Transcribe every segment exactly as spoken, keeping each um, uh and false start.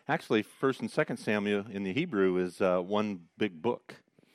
Actually, First and Second Samuel in the Hebrew is uh, one big book.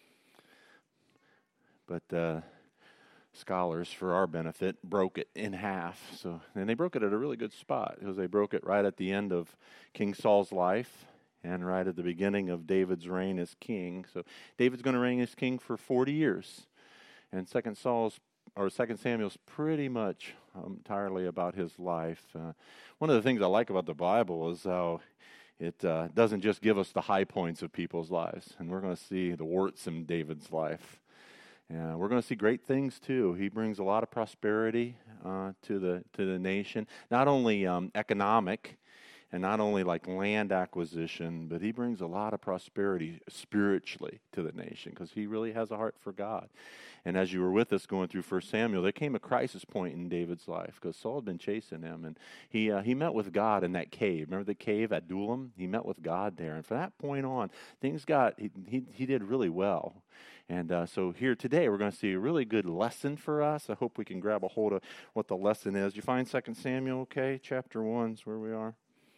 But uh, scholars, for our benefit, broke it in half. So, and they broke it at a really good spot, because they broke it right at the end of King Saul's life and right at the beginning of David's reign as king. So David's going to reign as king for forty years, and Second Saul's or Second Samuel's pretty much um, entirely about his life. Uh, one of the things I like about the Bible is how it uh, doesn't just give us the high points of people's lives, and we're going to see the warts in David's life. And we're going to see great things too. He brings a lot of prosperity uh, to the to the nation, not only um, economic, and not only like land acquisition, but he brings a lot of prosperity spiritually to the nation, because he really has a heart for God. And as you were with us going through First Samuel, there came a crisis point in David's life, because Saul had been chasing him, and he uh, he met with God in that cave. Remember the cave at Adullam? He met with God there, and from that point on, things got he he, he did really well. And uh, so here today, we're going to see a really good lesson for us. I hope we can grab a hold of what the lesson is. You find Second Samuel, okay? Chapter one is where we are.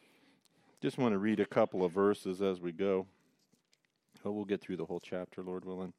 Just want to read a couple of verses as we go. But we'll get through the whole chapter, Lord willing.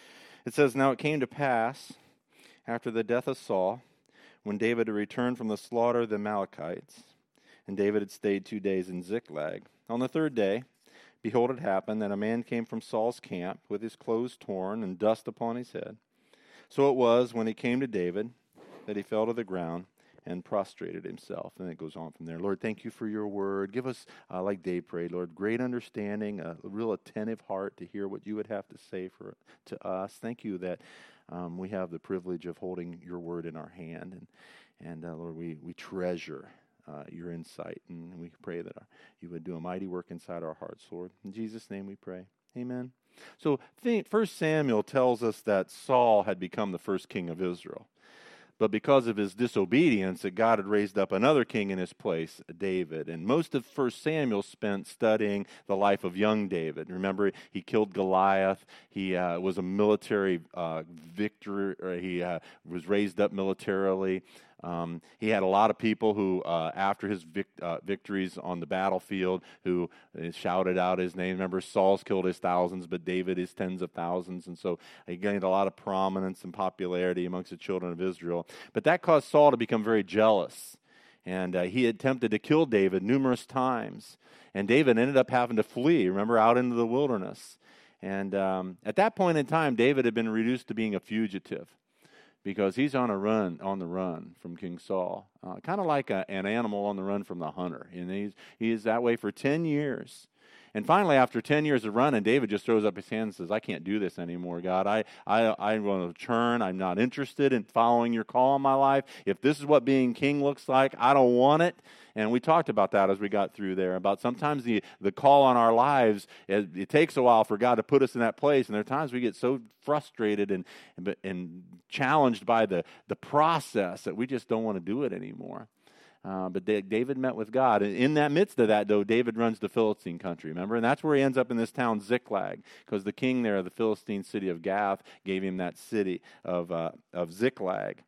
It says, "Now it came to pass, after the death of Saul, when David had returned from the slaughter of the Amalekites, and David had stayed two days in Ziklag. On the third day, behold, it happened that a man came from Saul's camp with his clothes torn and dust upon his head. So it was, when he came to David, that he fell to the ground and prostrated himself." And it goes on from there. Lord, thank you for your word. Give us, uh, like Dave prayed, Lord, great understanding, a real attentive heart to hear what you would have to say for to us. Thank you that um, we have the privilege of holding your word in our hand. And, and uh, Lord, we, we treasure Uh, your insight, and we pray that our, you would do a mighty work inside our hearts, Lord. In Jesus' name we pray. Amen. So First Samuel tells us that Saul had become the first king of Israel. But because of his disobedience, that God had raised up another king in his place, David. And most of First Samuel spent studying the life of young David. Remember, he killed Goliath. He uh, was a military uh, victor. Or he uh, was raised up militarily. Um, he had a lot of people who, uh, after his vic- uh, victories on the battlefield, who uh, shouted out his name. Remember, Saul's killed his thousands, but David his tens of thousands. And so he gained a lot of prominence and popularity amongst the children of Israel. But that caused Saul to become very jealous. And uh, he attempted to kill David numerous times. And David ended up having to flee, remember, out into the wilderness. And um, at that point in time, David had been reduced to being a fugitive, because he's on a run, on the run from King Saul, uh, kind of like a, an animal on the run from the hunter. And he's he is that way for ten years. And finally, after ten years of running, David just throws up his hands and says, "I can't do this anymore, God. I I I want to turn. I'm not interested in following your call in my life. If this is what being king looks like, I don't want it." And we talked about that as we got through there, about sometimes the, the call on our lives, it, it takes a while for God to put us in that place. And there are times we get so frustrated and and, and challenged by the, the process that we just don't want to do it anymore. Uh, but David met with God. And in that midst of that, though, David runs the Philistine country, remember? And that's where he ends up in this town, Ziklag, because the king there of the Philistine city of Gath gave him that city of uh, of Ziklag.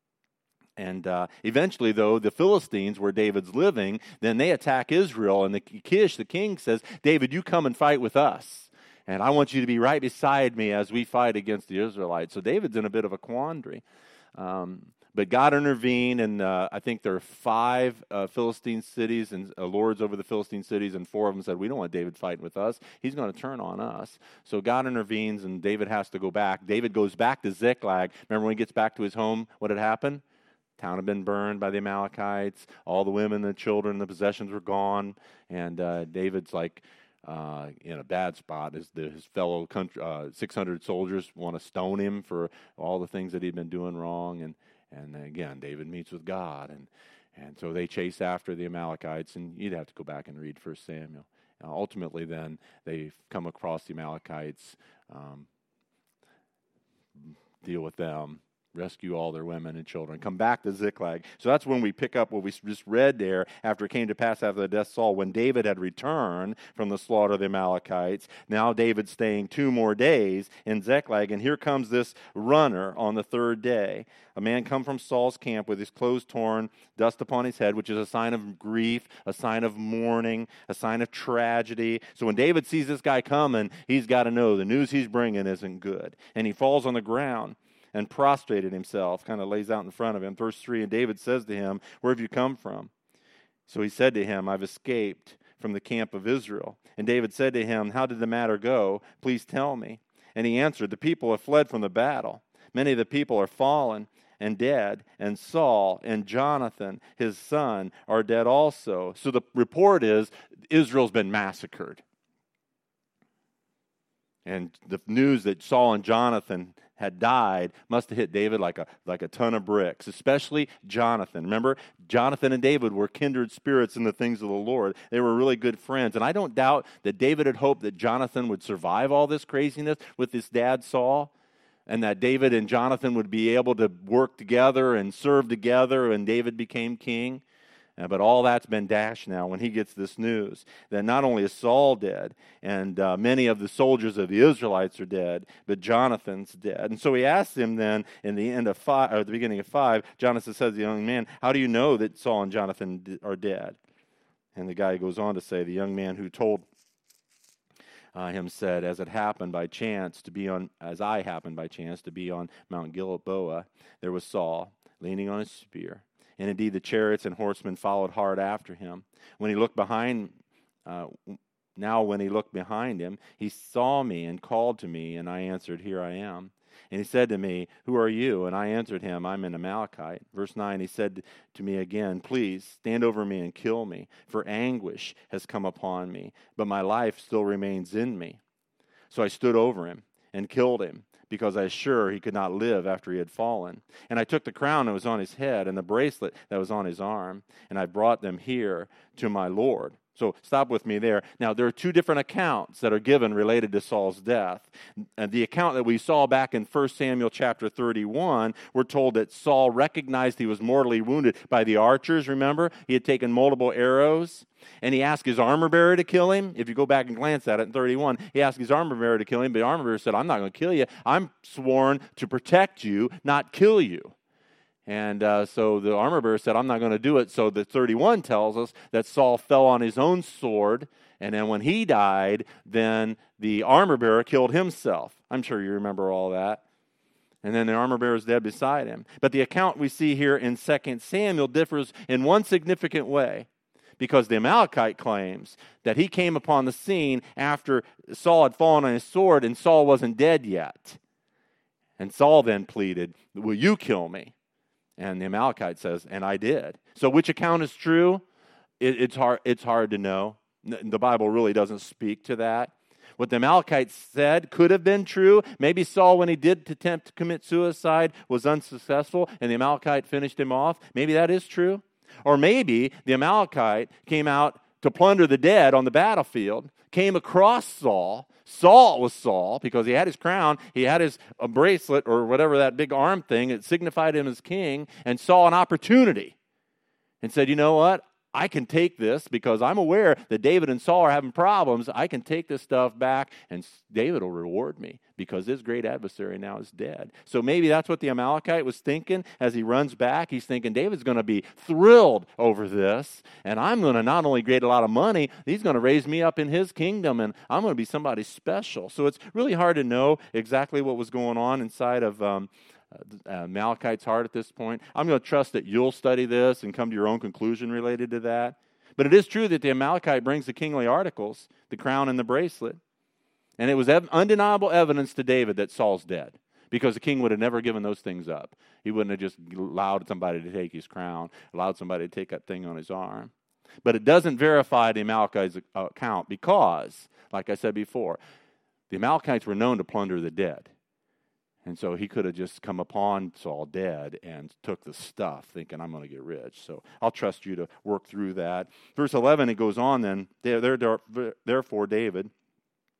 And uh, eventually, though, the Philistines, where David's living, then they attack Israel. And the Kish, the king, says, "David, you come and fight with us. And I want you to be right beside me as we fight against the Israelites." So David's in a bit of a quandary. Um, but God intervened, and uh, I think there are five uh, Philistine cities and uh, lords over the Philistine cities, and four of them said, "We don't want David fighting with us. He's going to turn on us." So God intervenes, and David has to go back. David goes back to Ziklag. Remember when he gets back to his home, what had happened? Town had been burned by the Amalekites. All the women, the children, the possessions were gone. And uh, David's like uh, in a bad spot. His, the, his fellow country, uh, six hundred soldiers want to stone him for all the things that he'd been doing wrong. And and again, David meets with God. And, and so they chase after the Amalekites. And you'd have to go back and read First Samuel. Uh, ultimately, then, they come across the Amalekites, um, deal with them. rescue all their women and children, come back to Ziklag. So that's when we pick up what we just read there. After it came to pass after the death of Saul, when David had returned from the slaughter of the Amalekites, now David's staying two more days in Ziklag, and here comes this runner on the third day. A man come from Saul's camp with his clothes torn, dust upon his head, which is a sign of grief, a sign of mourning, a sign of tragedy. So when David sees this guy coming, he's got to know the news he's bringing isn't good. And he falls on the ground and prostrated himself, kind of lays out in front of him. Verse three, and David says to him, where have you come from? So he said to him, I've escaped from the camp of Israel. And David said to him, how did the matter go? Please tell me. And he answered, the people have fled from the battle. Many of the people are fallen and dead, and Saul and Jonathan, his son, are dead also. So the report is, Israel's been massacred. And the news that Saul and Jonathan had died must have hit David like a like a ton of bricks, especially Jonathan. Remember, Jonathan and David were kindred spirits in the things of the Lord. They were really good friends. And I don't doubt that David had hoped that Jonathan would survive all this craziness with his dad Saul, and that David and Jonathan would be able to work together and serve together, and David became king. Uh, but all that's been dashed now when he gets this news that not only is Saul dead, and uh, many of the soldiers of the Israelites are dead, but Jonathan's dead. And so he asked him then in the end of five, or at the beginning of five, Jonathan says to the young man, how do you know that Saul and Jonathan are dead? And the guy goes on to say, the young man who told Uh, him said, as it happened by chance to be on, as I happened by chance to be on Mount Gilboa, there was Saul leaning on his spear. And indeed the chariots and horsemen followed hard after him. When he looked behind, uh, now when he looked behind him, he saw me and called to me, and I answered, here I am. And he said to me, who are you? And I answered him, I'm an Amalekite. Verse nine, he said to me again, please stand over me and kill me, for anguish has come upon me, but my life still remains in me. So I stood over him and killed him, because I was sure he could not live after he had fallen. And I took the crown that was on his head and the bracelet that was on his arm, and I brought them here to my Lord. So stop with me there. Now, there are two different accounts that are given related to Saul's death. And the account that we saw back in First Samuel chapter thirty-one, we're told that Saul recognized he was mortally wounded by the archers, remember? He had taken multiple arrows, and he asked his armor bearer to kill him. If you go back and glance at it in thirty-one, he asked his armor bearer to kill him, but the armor bearer said, I'm not going to kill you. I'm sworn to protect you, not kill you. And uh, so the armor bearer said, I'm not going to do it. So the thirty-one tells us that Saul fell on his own sword, and then when he died, then the armor bearer killed himself. I'm sure you remember all that. And then the armor bearer is dead beside him. But the account we see here in Second Samuel differs in one significant way, because the Amalekite claims that he came upon the scene after Saul had fallen on his sword and Saul wasn't dead yet. And Saul then pleaded, will you kill me? And the Amalekite says, and I did. So which account is true? It, it's hard, it's hard to know. The Bible really doesn't speak to that. What the Amalekites said could have been true. Maybe Saul, when he did attempt to commit suicide, was unsuccessful, and the Amalekite finished him off. Maybe that is true. Or maybe the Amalekite came out to plunder the dead on the battlefield, came across Saul. Saul was Saul because he had his crown, he had his a bracelet or whatever, that big arm thing, it signified him as king, and saw an opportunity and said, you know what? I can take this because I'm aware that David and Saul are having problems. I can take this stuff back, and David will reward me because his great adversary now is dead. So maybe that's what the Amalekite was thinking as he runs back. He's thinking, David's going to be thrilled over this, and I'm going to not only get a lot of money, he's going to raise me up in his kingdom, and I'm going to be somebody special. So it's really hard to know exactly what was going on inside of um, Uh, Amalekite's heart at this point. I'm going to trust that you'll study this and come to your own conclusion related to that. But it is true that the Amalekite brings the kingly articles, the crown and the bracelet. And it was ev- undeniable evidence to David that Saul's dead, because the king would have never given those things up. He wouldn't have just allowed somebody to take his crown, allowed somebody to take that thing on his arm. But it doesn't verify the Amalekite's account because, like I said before, the Amalekites were known to plunder the dead. And so he could have just come upon Saul dead and took the stuff, thinking, I'm going to get rich. So I'll trust you to work through that. Verse eleven, it goes on then, therefore David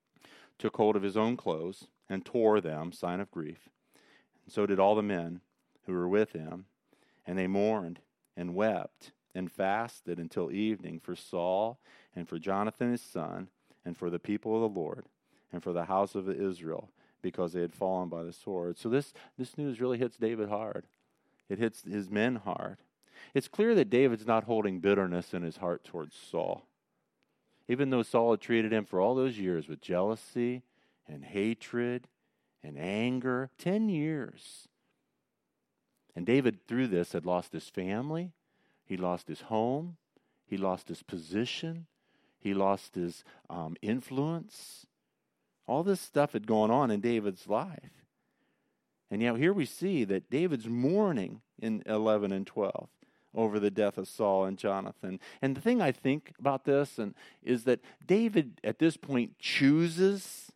took hold of his own clothes and tore them, sign of grief. And so did all the men who were with him, and they mourned and wept and fasted until evening for Saul and for Jonathan his son and for the people of the Lord and for the house of Israel, because they had fallen by the sword. So this, this news really hits David hard. It hits his men hard. It's clear that David's not holding bitterness in his heart towards Saul. Even though Saul had treated him for all those years with jealousy and hatred and anger, ten years. And David, through this, had lost his family, he lost his home, he lost his position, he lost his um, influence. All this stuff had gone on in David's life. And yet here we see that David's mourning in eleven and twelve over the death of Saul and Jonathan. And the thing I think about this and is that David at this point chooses,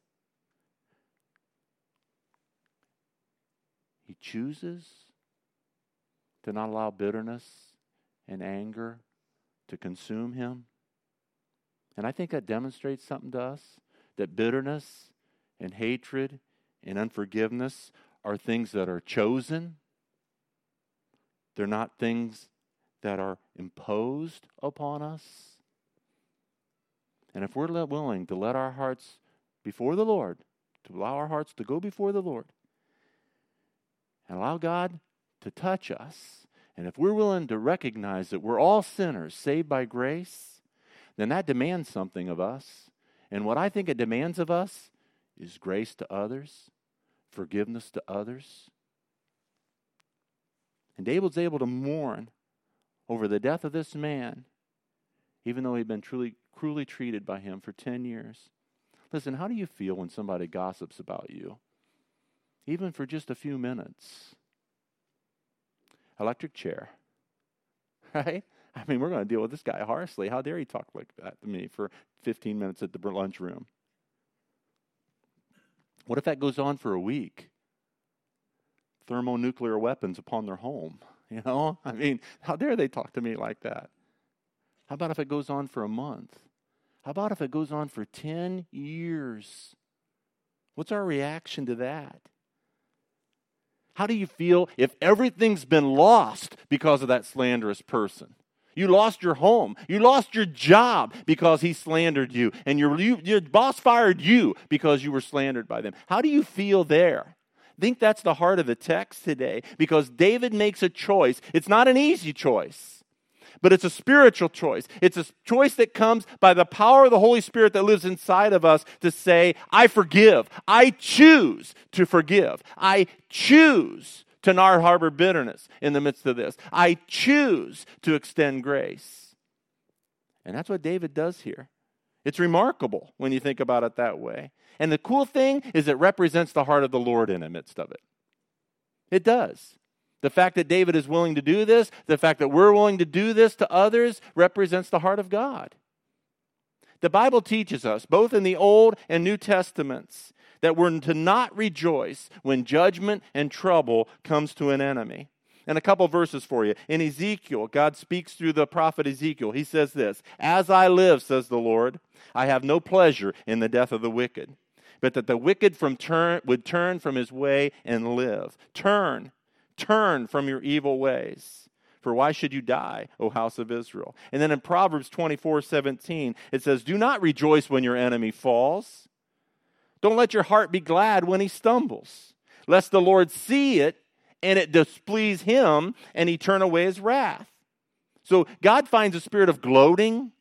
he chooses to not allow bitterness and anger to consume him. And I think that demonstrates something to us, that bitterness and hatred and unforgiveness are things that are chosen. They're not things that are imposed upon us. And if we're willing to let our hearts before the Lord, to allow our hearts to go before the Lord, and allow God to touch us, and if we're willing to recognize that we're all sinners saved by grace, then that demands something of us. And what I think it demands of us is grace to others, forgiveness to others. And David's able to mourn over the death of this man, even though he'd been truly cruelly treated by him for ten years. Listen, how do you feel when somebody gossips about you? Even for just a few minutes. Electric chair, right? I mean, we're going to deal with this guy harshly. How dare he talk like that to me for fifteen minutes at the lunchroom? What if that goes on for a week? Thermonuclear weapons upon their home. You know, I mean, how dare they talk to me like that? How about if it goes on for a month? How about if it goes on for ten years? What's our reaction to that? How do you feel if everything's been lost because of that slanderous person? You lost your home. You lost your job because he slandered you. And your, you, your boss fired you because you were slandered by them. How do you feel there? I think that's the heart of the text today, because David makes a choice. It's not an easy choice, but it's a spiritual choice. It's a choice that comes by the power of the Holy Spirit that lives inside of us to say, I forgive. I choose to forgive. I choose to not harbor bitterness in the midst of this. I choose to extend grace. And that's what David does here. It's remarkable when you think about it that way. And the cool thing is it represents the heart of the Lord in the midst of it. It does. The fact that David is willing to do this, the fact that we're willing to do this to others, represents the heart of God. The Bible teaches us, both in the Old and New Testaments, that we're to not rejoice when judgment and trouble comes to an enemy. And a couple verses for you. In Ezekiel, God speaks through the prophet Ezekiel. He says this, as I live, says the Lord, I have no pleasure in the death of the wicked, but that the wicked from turn would turn from his way and live. Turn, turn from your evil ways. For why should you die, O house of Israel? And then in Proverbs twenty-four seventeen, it says, do not rejoice when your enemy falls. Don't let your heart be glad when he stumbles, lest the Lord see it and it displease him and he turn away his wrath. So God finds a spirit of gloating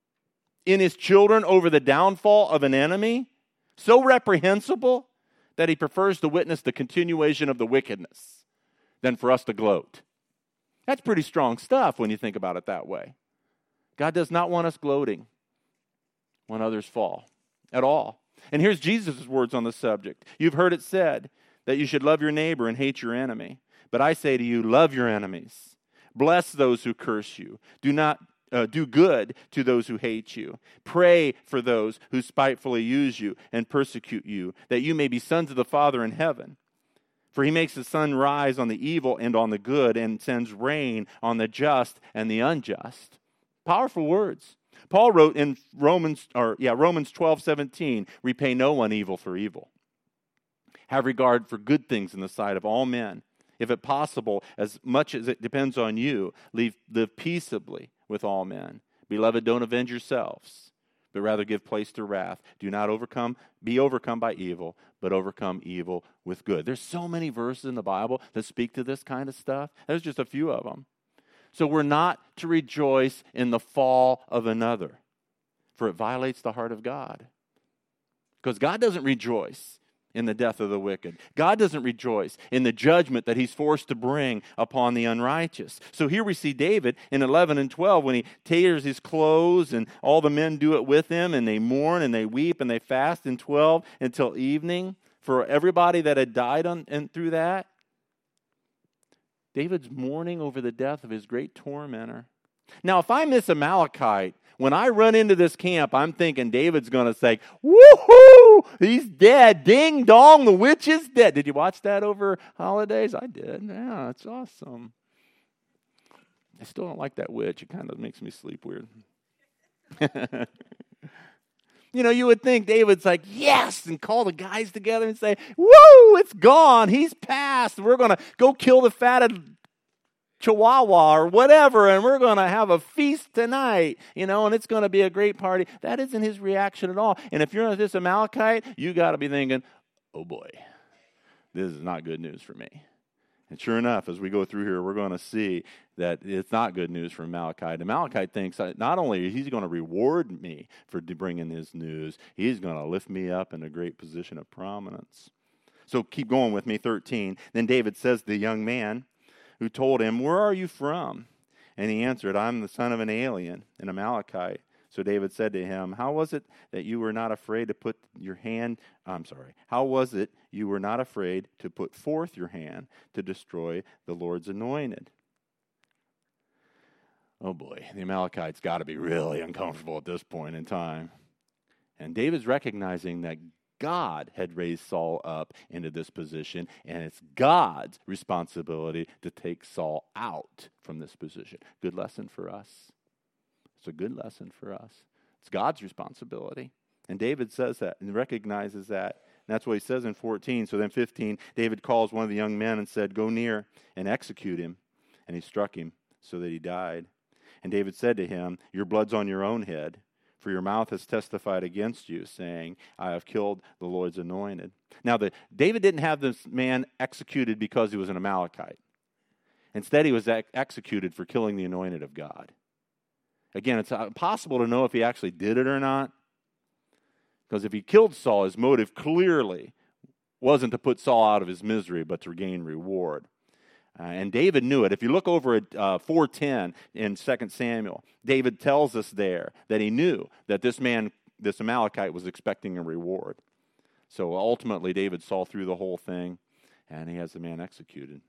in his children over the downfall of an enemy, so reprehensible that he prefers to witness the continuation of the wickedness than for us to gloat. That's pretty strong stuff when you think about it that way. God does not want us gloating when others fall at all. And here's Jesus' words on the subject. You've heard it said that you should love your neighbor and hate your enemy. But I say to you, love your enemies. Bless those who curse you. Do not uh, do good to those who hate you. Pray for those who spitefully use you and persecute you, that you may be sons of the Father in heaven. For he makes the sun rise on the evil and on the good, and sends rain on the just and the unjust. Powerful words. Paul wrote in Romans, or yeah, Romans twelve seventeen, repay no one evil for evil. Have regard for good things in the sight of all men. if it possible, as much as it depends on you, live, live peaceably with all men. Beloved, don't avenge yourselves, but rather give place to wrath. Do not overcome, be overcome by evil, but overcome evil with good. There's so many verses in the Bible that speak to this kind of stuff. There's just a few of them. So we're not to rejoice in the fall of another, for it violates the heart of God. Because God doesn't rejoice in the death of the wicked. God doesn't rejoice in the judgment that he's forced to bring upon the unrighteous. So here we see David in eleven and twelve when he tears his clothes and all the men do it with him and they mourn and they weep and they fast in twelve until evening for everybody that had died on, and through that. David's mourning over the death of his great tormentor. Now, if I'm this Amalekite, when I run into this camp, I'm thinking David's going to say, woohoo, he's dead. Ding dong, the witch is dead. Did you watch that over holidays? I did. Yeah, it's awesome. I still don't like that witch. It kind of makes me sleep weird. You know, you would think David's like, yes, and call the guys together and say, woo, it's gone. He's passed. We're going to go kill the fatted chihuahua or whatever, and we're going to have a feast tonight, you know, and it's going to be a great party. That isn't his reaction at all. And if you're this Amalekite, you got to be thinking, oh boy, this is not good news for me. And sure enough, as we go through here, we're going to see that it's not good news for Amalekite. Amalekite thinks not only is he going to reward me for bringing this news, he's going to lift me up in a great position of prominence. So keep going with me, thirteen. Then David says to the young man who told him, where are you from? And he answered, I'm the son of an alien, an Amalekite. So David said to him, how was it that you were not afraid to put your hand, I'm sorry, how was it you were not afraid to put forth your hand to destroy the Lord's anointed? Oh boy, the Amalekites got to be really uncomfortable at this point in time. And David's recognizing that God had raised Saul up into this position, and it's God's responsibility to take Saul out from this position. Good lesson for us. It's a good lesson for us. It's God's responsibility. And David says that and recognizes that. And that's what he says in fourteen. So then fifteen, David calls one of the young men and said, go near and execute him. And he struck him so that he died. And David said to him, your blood's on your own head. For your mouth has testified against you, saying, I have killed the Lord's anointed. Now, the, David didn't have this man executed because he was an Amalekite. Instead, he was ex- executed for killing the anointed of God. Again, it's impossible to know if he actually did it or not. Because if he killed Saul, his motive clearly wasn't to put Saul out of his misery, but to gain reward. Uh, and David knew it. If you look over at uh, four ten in Second Samuel, David tells us there that he knew that this man, this Amalekite, was expecting a reward. So ultimately, David saw through the whole thing, and he has the man executed.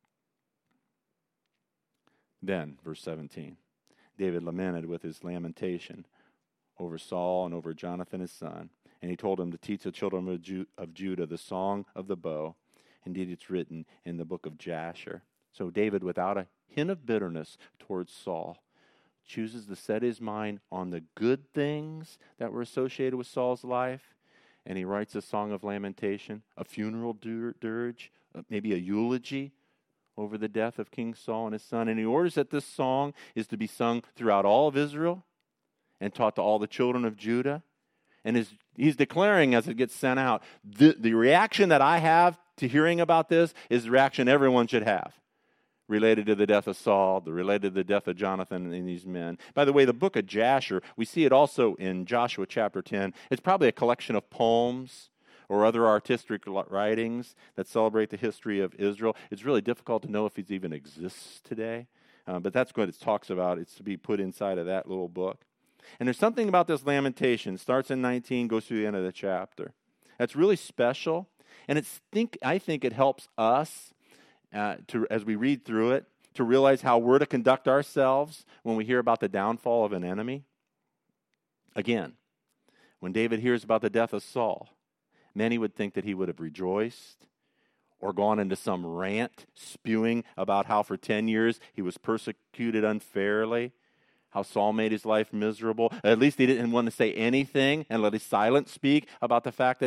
Then, verse seventeen, David lamented with his lamentation over Saul and over Jonathan his son, and he told him to teach the children of, Ju- of Judah the song of the bow. Indeed, it's written in the book of Jasher. So David, without a hint of bitterness towards Saul, chooses to set his mind on the good things that were associated with Saul's life, and he writes a song of lamentation, a funeral dirge, maybe a eulogy over the death of King Saul and his son. And he orders that this song is to be sung throughout all of Israel and taught to all the children of Judah. And his, he's declaring as it gets sent out, the, the reaction that I have to hearing about this is the reaction everyone should have related to the death of Saul, the related to the death of Jonathan and these men. By the way, the book of Jasher, we see it also in Joshua chapter ten. It's probably a collection of poems or other artistic writings that celebrate the history of Israel. It's really difficult to know if it even exists today, um, but that's what it talks about. It's to be put inside of that little book. And there's something about this lamentation. It starts in nineteen, goes through the end of the chapter. That's really special. And it's think I think it helps us, uh, to as we read through it, to realize how we're to conduct ourselves when we hear about the downfall of an enemy. Again, when David hears about the death of Saul, many would think that he would have rejoiced or gone into some rant spewing about how for ten years he was persecuted unfairly, how Saul made his life miserable. At least he didn't want to say anything and let his silence speak about the fact that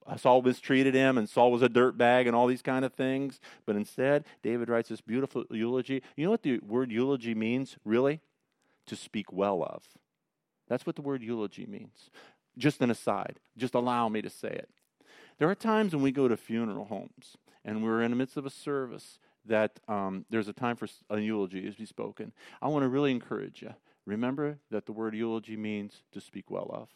Saul mistreated him, and Saul was a dirtbag, and all these kind of things. But instead, David writes this beautiful eulogy. You know what the word eulogy means, really? To speak well of. That's what the word eulogy means. Just an aside. Just allow me to say it. There are times when we go to funeral homes, and we're in the midst of a service, that um, there's a time for a eulogy to be spoken. I want to really encourage you. Remember that the word eulogy means to speak well of.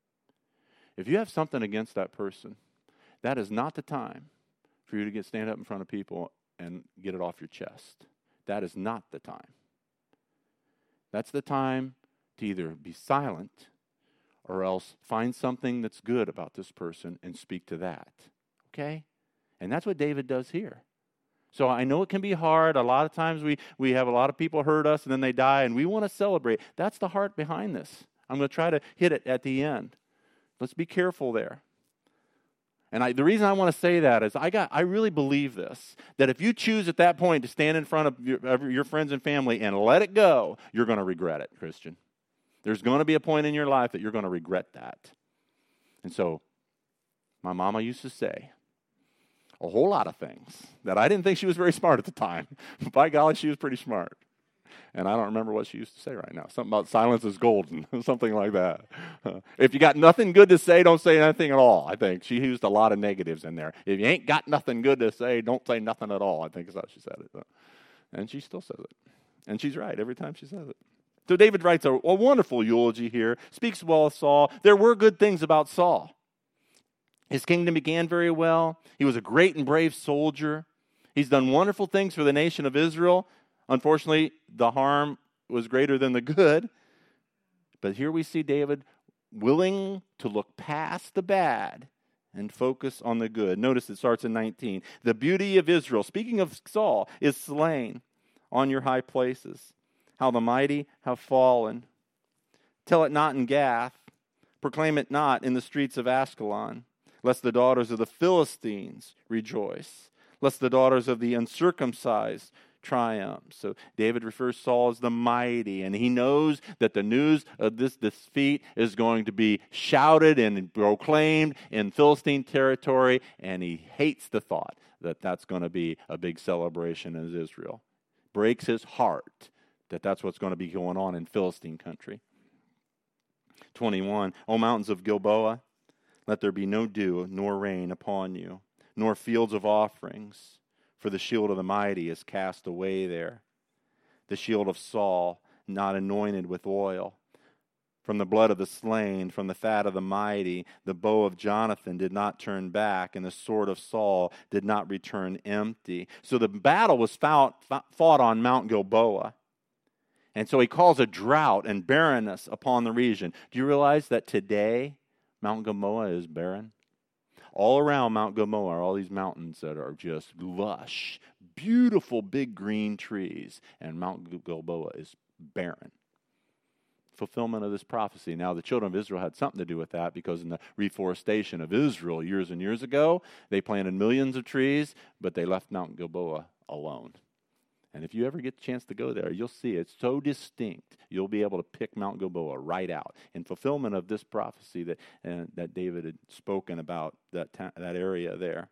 If you have something against that person, that is not the time for you to get stand up in front of people and get it off your chest. That is not the time. That's the time to either be silent or else find something that's good about this person and speak to that. Okay? And that's what David does here. So I know it can be hard. A lot of times we, we have a lot of people hurt us and then they die and we want to celebrate. That's the heart behind this. I'm going to try to hit it at the end. Let's be careful there. And I, the reason I want to say that is I got I really believe this, that if you choose at that point to stand in front of your, of your friends and family and let it go, you're going to regret it, Christian. There's going to be a point in your life that you're going to regret that. And so my mama used to say a whole lot of things that I didn't think she was very smart at the time. By golly, she was pretty smart. And I don't remember what she used to say right now. Something about silence is golden, something like that. Uh, if you got nothing good to say, don't say anything at all, I think. She used a lot of negatives in there. If you ain't got nothing good to say, don't say nothing at all, I think is how she said it. And she still says it. And she's right every time she says it. So David writes a, a wonderful eulogy here, speaks well of Saul. There were good things about Saul. His kingdom began very well. He was a great and brave soldier. He's done wonderful things for the nation of Israel. Unfortunately, the harm was greater than the good. But here we see David willing to look past the bad and focus on the good. Notice it starts in nineteen. The beauty of Israel, speaking of Saul, is slain on your high places. How the mighty have fallen. Tell it not in Gath. Proclaim it not in the streets of Ashkelon. Lest the daughters of the Philistines rejoice. Lest the daughters of the uncircumcised triumph. So David refers Saul as the mighty, and he knows that the news of this defeat is going to be shouted and proclaimed in Philistine territory, and he hates the thought that that's going to be a big celebration in Israel. Breaks his heart that that's what's going to be going on in Philistine country. twenty-one, O mountains of Gilboa, let there be no dew nor rain upon you, nor fields of offerings, for the shield of the mighty is cast away there. The shield of Saul, not anointed with oil. From the blood of the slain, from the fat of the mighty, the bow of Jonathan did not turn back, and the sword of Saul did not return empty. So the battle was fought, fought on Mount Gilboa. And so he calls a drought and barrenness upon the region. Do you realize that today Mount Gilboa is barren? All around Mount Gilboa are all these mountains that are just lush, beautiful big green trees, and Mount Gilboa is barren. Fulfillment of this prophecy. Now, the children of Israel had something to do with that, because in the reforestation of Israel years and years ago, they planted millions of trees, but they left Mount Gilboa alone. And if you ever get the chance to go there, you'll see it's so distinct. You'll be able to pick Mount Gilboa right out. In fulfillment of this prophecy that uh, that David had spoken about that ta- that area there.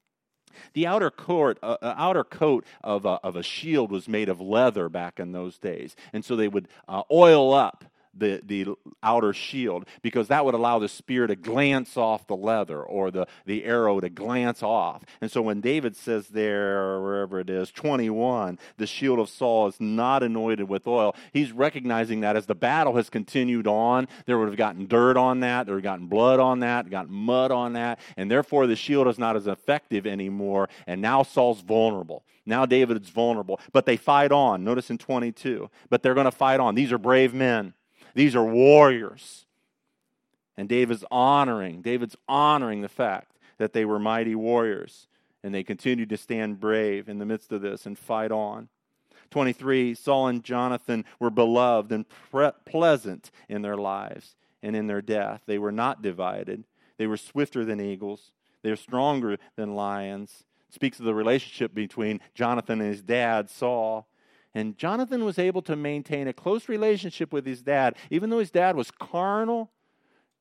The outer court, uh, outer coat of a, of a shield was made of leather back in those days, and so they would uh, oil up the the outer shield, because that would allow the spear to glance off the leather, or the, the arrow to glance off. And so when David says there, or wherever it is, twenty-one, the shield of Saul is not anointed with oil, he's recognizing that as the battle has continued on, there would have gotten dirt on that, there would have gotten blood on that, gotten mud on that, and therefore the shield is not as effective anymore, and now Saul's vulnerable. Now David is vulnerable, but they fight on. Notice in twenty-two, but they're going to fight on. These are brave men. These are warriors. And David's honoring, David's honoring the fact that they were mighty warriors. And they continued to stand brave in the midst of this and fight on. twenty-three, Saul and Jonathan were beloved and pre- pleasant in their lives and in their death. They were not divided. They were swifter than eagles. They were stronger than lions. It speaks of the relationship between Jonathan and his dad, Saul. And Jonathan was able to maintain a close relationship with his dad. Even though his dad was carnal,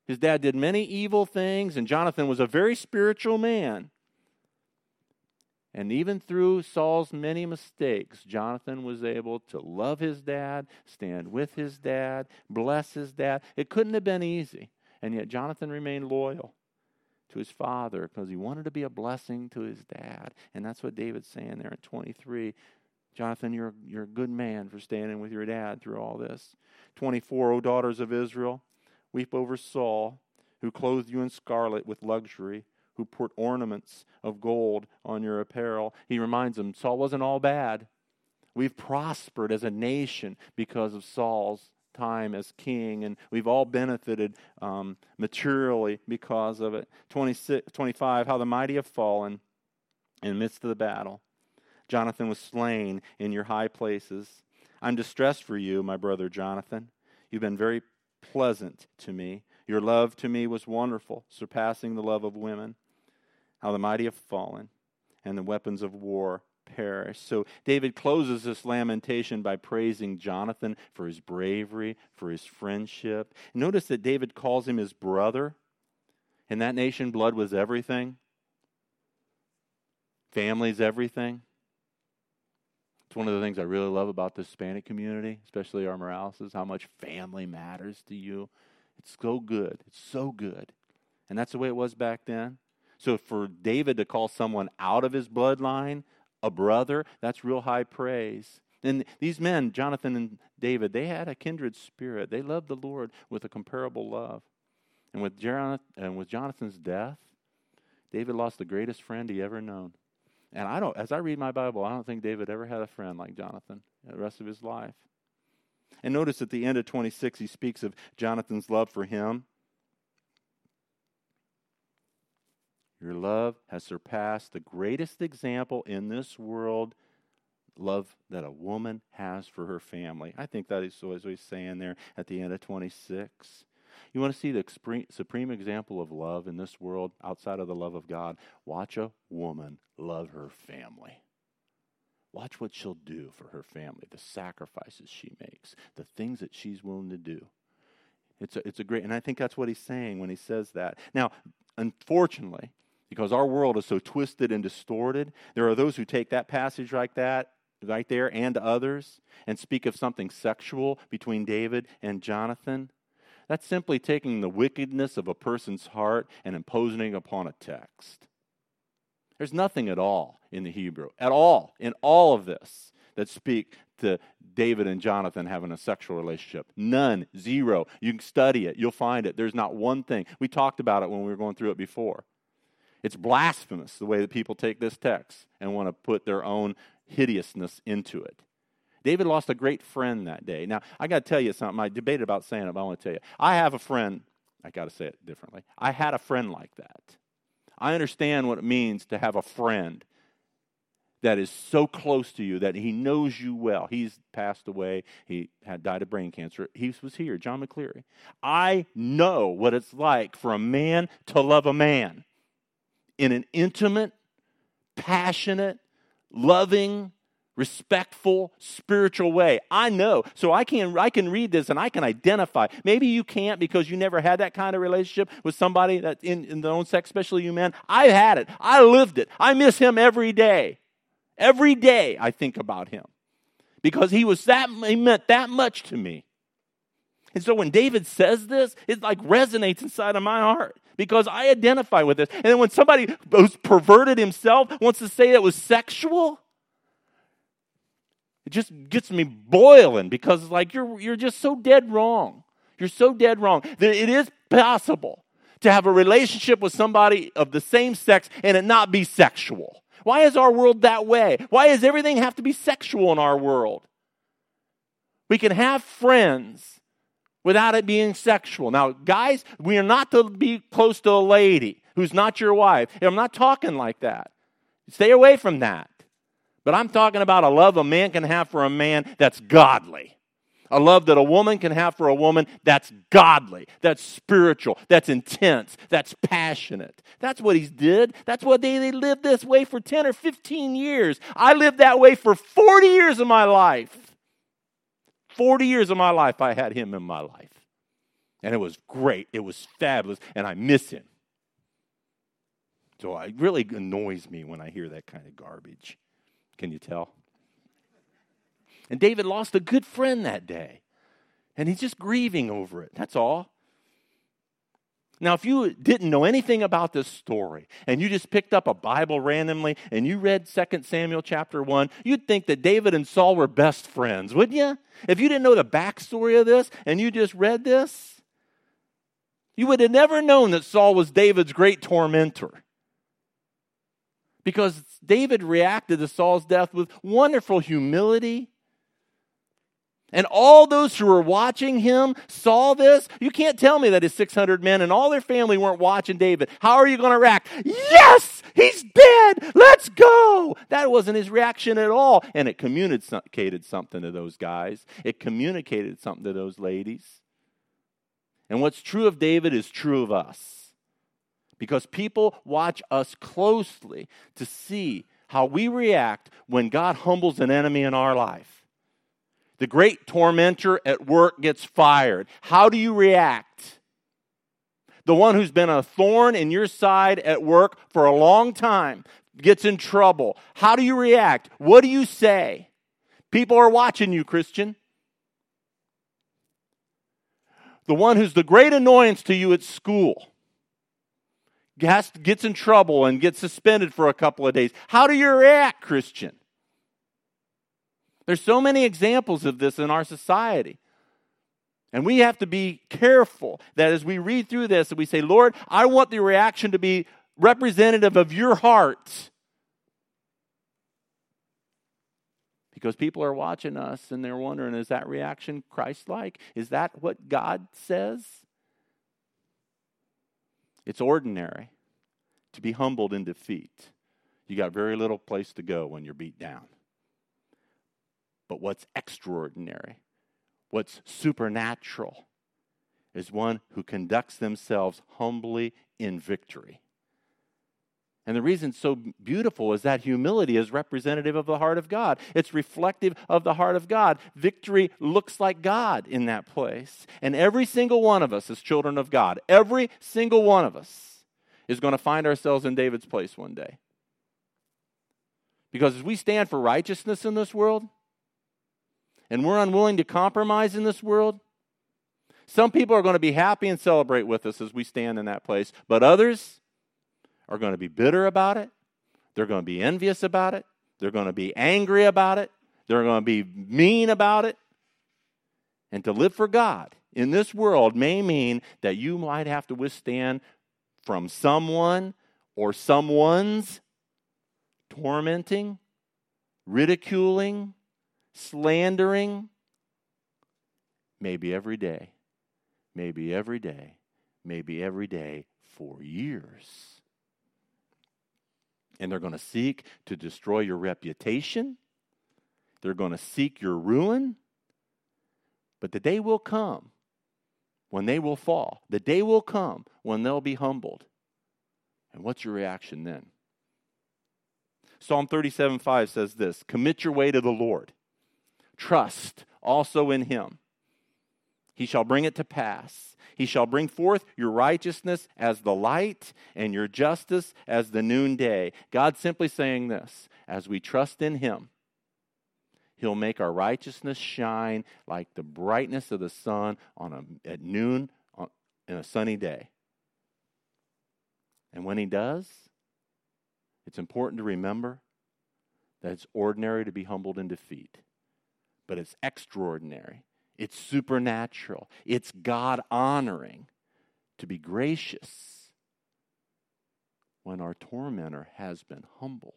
His dad did many evil things, and Jonathan was a very spiritual man. And even through Saul's many mistakes, Jonathan was able to love his dad, stand with his dad, bless his dad. It couldn't have been easy. And yet Jonathan remained loyal to his father because he wanted to be a blessing to his dad. And that's what David's saying there in twenty-three. Jonathan, you're, you're a good man for standing with your dad through all this. twenty-four, O daughters of Israel, weep over Saul, who clothed you in scarlet with luxury, who put ornaments of gold on your apparel. He reminds them, Saul wasn't all bad. We've prospered as a nation because of Saul's time as king, and we've all benefited um, materially because of it. twenty-six, twenty-five, how the mighty have fallen in the midst of the battle. Jonathan was slain in your high places. I'm distressed for you, my brother Jonathan. You've been very pleasant to me. Your love to me was wonderful, surpassing the love of women. How the mighty have fallen, and the weapons of war perish. So David closes this lamentation by praising Jonathan for his bravery, for his friendship. Notice that David calls him his brother. In that nation, blood was everything. Family's everything. It's one of the things I really love about the Hispanic community, especially our Moraleses, how much family matters to you. It's so good. It's so good. And that's the way it was back then. So for David to call someone out of his bloodline a brother, that's real high praise. And these men, Jonathan and David, they had a kindred spirit. They loved the Lord with a comparable love. And with Jonathan, and with Jonathan's death, David lost the greatest friend he ever known. And I don't, as I read my Bible, I don't think David ever had a friend like Jonathan the rest of his life. And notice at the end of twenty-six, he speaks of Jonathan's love for him. Your love has surpassed the greatest example in this world, love that a woman has for her family. I think that is what he's saying there at the end of twenty-six. You want to see the supreme example of love in this world outside of the love of God? Watch a woman love her family. Watch what she'll do for her family, the sacrifices she makes, the things that she's willing to do. It's a, it's a great, and I think that's what he's saying when he says that. Now, unfortunately, because our world is so twisted and distorted, there are those who take that passage like that, right there, and others, and speak of something sexual between David and Jonathan. That's simply taking the wickedness of a person's heart and imposing it upon a text. There's nothing at all in the Hebrew, at all, in all of this, that speak to David and Jonathan having a sexual relationship. None, zero. You can study it. You'll find it. There's not one thing. We talked about it when we were going through it before. It's blasphemous the way that people take this text and want to put their own hideousness into it. David lost a great friend that day. Now, I got to tell you something. I debated about saying it, but I want to tell you. I have a friend. I got to say it differently. I had a friend like that. I understand what it means to have a friend that is so close to you that he knows you well. He's passed away. He had died of brain cancer. He was here, John McCleary. I know what it's like for a man to love a man in an intimate, passionate, loving, respectful, spiritual way. I know. So I can I can read this and I can identify. Maybe you can't because you never had that kind of relationship with somebody that in, in their own sex, especially you men. I had it. I lived it. I miss him every day. Every day I think about him. Because he was that he meant that much to me. And so when David says this, it like resonates inside of my heart. Because I identify with this. And then when somebody who's perverted himself wants to say that was sexual, it just gets me boiling because like you're you're just so dead wrong. You're so dead wrong. That it is possible to have a relationship with somebody of the same sex and it not be sexual. Why is our world that way? Why does everything have to be sexual in our world? We can have friends without it being sexual. Now, guys, we are not to be close to a lady who's not your wife. I'm not talking like that. Stay away from that. But I'm talking about a love a man can have for a man that's godly. A love that a woman can have for a woman that's godly, that's spiritual, that's intense, that's passionate. That's what he did. That's what they, they lived this way for ten or fifteen years. I lived that way for forty years of my life. forty years of my life I had him in my life. And it was great. It was fabulous. And I miss him. So it really annoys me when I hear that kind of garbage. Can you tell? And David lost a good friend that day. And he's just grieving over it. That's all. Now, if you didn't know anything about this story and you just picked up a Bible randomly and you read Second Samuel chapter one, you'd think that David and Saul were best friends, wouldn't you? If you didn't know the backstory of this and you just read this, you would have never known that Saul was David's great tormentor. Because David reacted to Saul's death with wonderful humility. And all those who were watching him saw this. You can't tell me that his six hundred men and all their family weren't watching David. How are you going to react? Yes, he's dead. Let's go. That wasn't his reaction at all. And it communicated something to those guys. It communicated something to those ladies. And what's true of David is true of us. Because people watch us closely to see how we react when God humbles an enemy in our life. The great tormentor at work gets fired. How do you react? The one who's been a thorn in your side at work for a long time gets in trouble. How do you react? What do you say? People are watching you, Christian. The one who's the great annoyance to you at school gets in trouble and gets suspended for a couple of days. How do you react, Christian? There's so many examples of this in our society. And we have to be careful that as we read through this, that we say, Lord, I want the reaction to be representative of your heart. Because people are watching us and they're wondering, is that reaction Christ-like? Is that what God says? It's ordinary to be humbled in defeat. You got very little place to go when you're beat down. But what's extraordinary, what's supernatural, is one who conducts themselves humbly in victory. And the reason it's so beautiful is that humility is representative of the heart of God. It's reflective of the heart of God. Victory looks like God in that place. And every single one of us as children of God, every single one of us is going to find ourselves in David's place one day. Because as we stand for righteousness in this world, and we're unwilling to compromise in this world, some people are going to be happy and celebrate with us as we stand in that place. But others are going to be bitter about it. They're going to be envious about it. They're going to be angry about it. They're going to be mean about it. And to live for God in this world may mean that you might have to withstand from someone or someone's tormenting, ridiculing, slandering, maybe every day, maybe every day, maybe every day for years. And they're going to seek to destroy your reputation. They're going to seek your ruin. But the day will come when they will fall. The day will come when they'll be humbled. And what's your reaction then? Psalm thirty-seven five says this, commit your way to the Lord. Trust also in him. He shall bring it to pass. He shall bring forth your righteousness as the light and your justice as the noonday. God's simply saying this, as we trust in him, he'll make our righteousness shine like the brightness of the sun on a, at noon on, in a sunny day. And when he does, it's important to remember that it's ordinary to be humbled in defeat. But it's extraordinary. It's supernatural. It's God-honoring to be gracious when our tormentor has been humbled.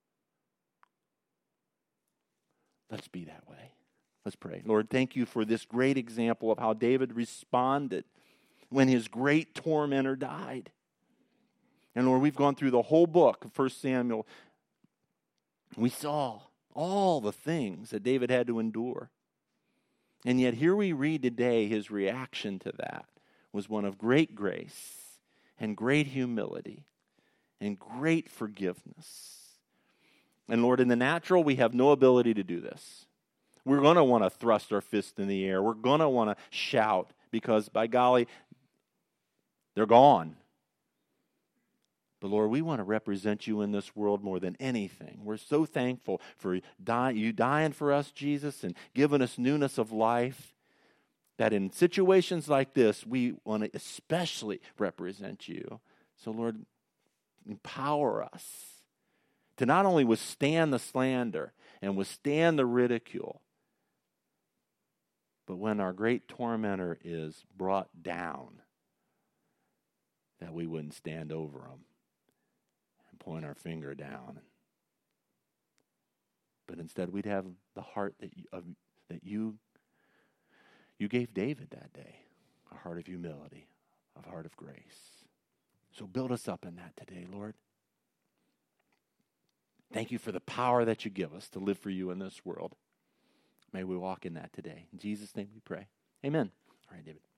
Let's be that way. Let's pray. Lord, thank you for this great example of how David responded when his great tormentor died. And Lord, we've gone through the whole book of First Samuel. We saw all the things that David had to endure. And yet here we read today his reaction to that was one of great grace and great humility and great forgiveness. And Lord, in the natural, we have no ability to do this. We're going to want to thrust our fist in the air. We're going to want to shout because, by golly, they're gone. But Lord, we want to represent you in this world more than anything. We're so thankful for die, you dying for us, Jesus, and giving us newness of life, that in situations like this, we want to especially represent you. So Lord, empower us to not only withstand the slander and withstand the ridicule, but when our great tormentor is brought down, that we wouldn't stand over him and point our finger down. But instead we'd have the heart that you, of, that you, you gave David that day, a heart of humility, a heart of grace. So build us up in that today, Lord. Thank you for the power that you give us to live for you in this world. May we walk in that today. In Jesus' name we pray. Amen. All right, David.